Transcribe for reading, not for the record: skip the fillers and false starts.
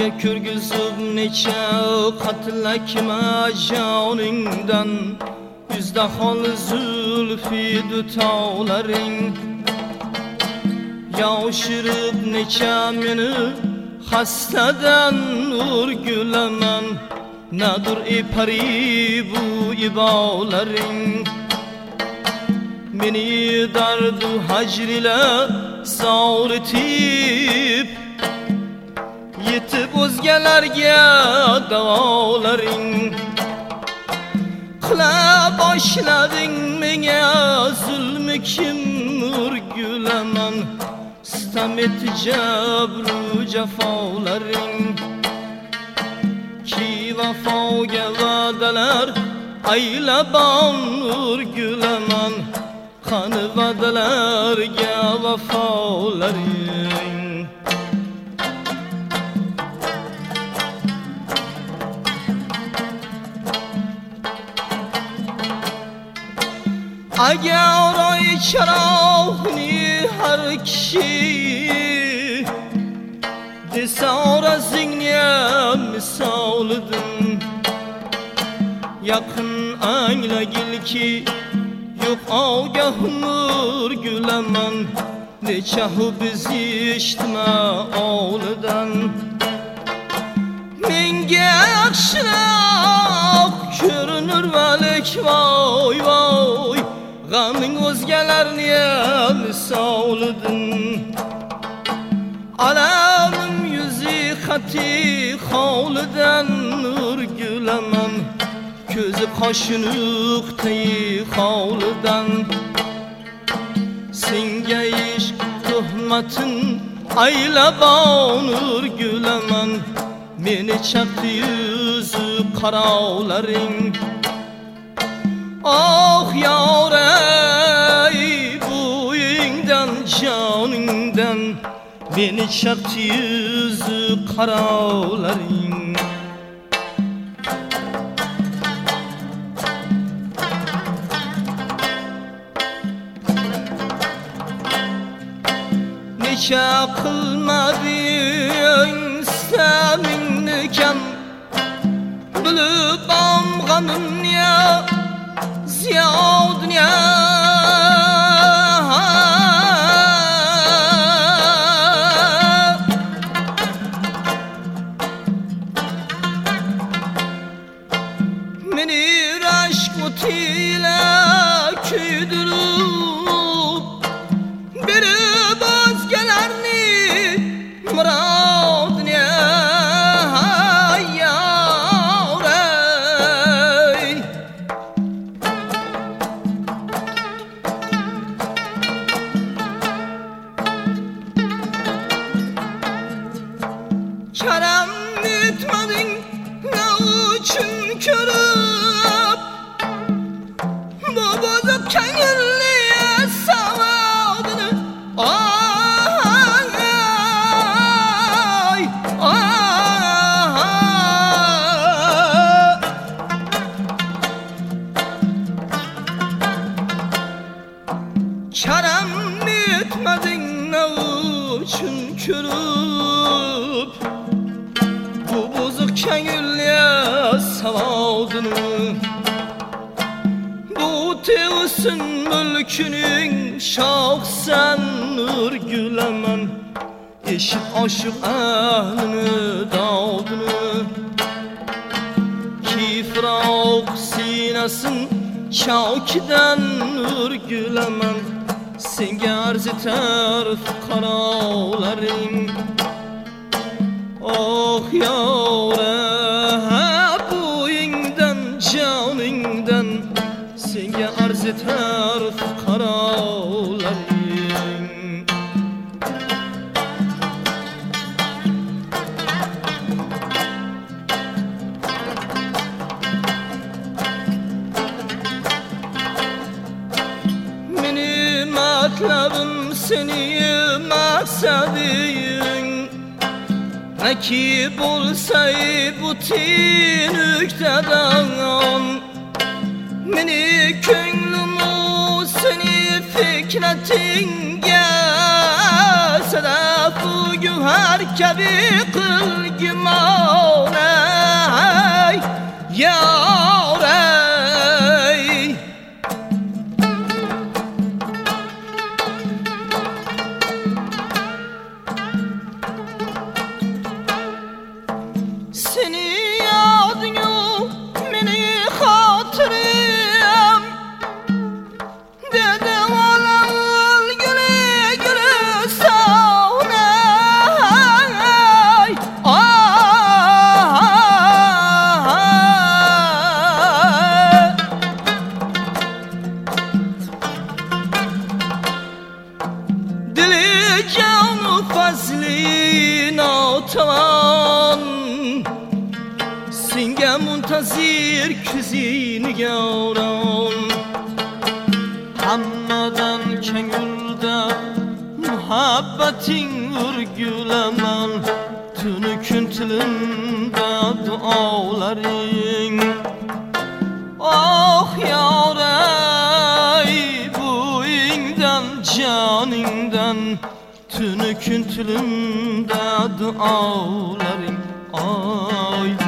Dilge kürgüzüp neçe katlakma caningdan Yüzde hol zülfi dutağların Yavşırıp neçe meni hastadan urgülemen Nadur ipari bu ibağların Beni dardu hacr ile savretip Yetip o'zgalarga davolaring Qila boshlading menga zulmi kim urgulaman Sitam etdi jabru jafolaring Ki vafoga va'dalar aylabon urgulaman Qani va'dalarga vafolaring Agar oy charog'ni har kishi desa orazingni misolidim Yaqin anglagilki yo'q ogahim urgulaman Nechahu biz eshitma ovlidan Menga yaxshiroq ko'rinur valik voy voy G'aming o'zgalarni misolidim Alamim yuzi xati hovlidan urgulaman Ko'zi qoshi nuqtai hovlidan Senga ishq tuhmatin aylabon urgulaman Meni chaqdi yuzi qarovlaring Oh yorey bo'yingdan joningdan Beni chaqdi yuzi qarovlaring Necha qilmading samingni kam Bilib g'amimni ziyodni Meni rashk o'tila kuydirib Berib o'zgalarni murodni Karam etmedin ne için körüp Bu bozuk kenarlıya savadını Ay Karam etmedin ne için körüp Kengülya savadını Bu tevsin mülkünün şahsen urgulaman Eşit aşık ahlini davdını Ki firak sinesin çavkiden urgulaman Senga arz eter fuqarolarning Oh yore bo'yingdan joningdan Senga arz etar fuqarolaring Meni matlabim seni maqsading Neki bulsay bu tinüktadan Meni könglumu seni fikretinge Sedaf-ı her kebi kıl güman ey yar ey. Seni yadını meni hatırım dedim alal güle güle sana ey dili canı fazli natan Singe muntazir küzini gavran Hammadan kengülde muhabbetin ürgülemen Tünü küntülümde duaların Ah yar ey bu inden caninden Tünü küntülümde duaların Ay